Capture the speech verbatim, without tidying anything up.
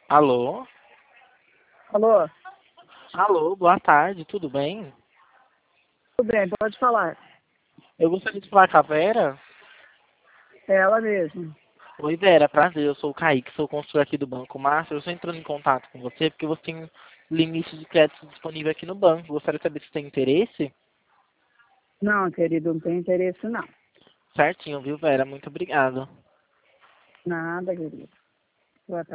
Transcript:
Alô? Alô? Alô, boa tarde, tudo bem? Tudo bem, pode falar. Eu gostaria de falar com a Vera. É ela mesmo. Oi, Vera, prazer, eu sou o Kaique, sou consultor aqui do Banco Márcio. Eu estou entrando em contato com você porque você tem limite de crédito disponível aqui no banco. Gostaria de saber se tem interesse? Não, querido, não tem interesse não. Certinho, viu, Vera? Muito obrigado. Nada, querido. Boa tarde.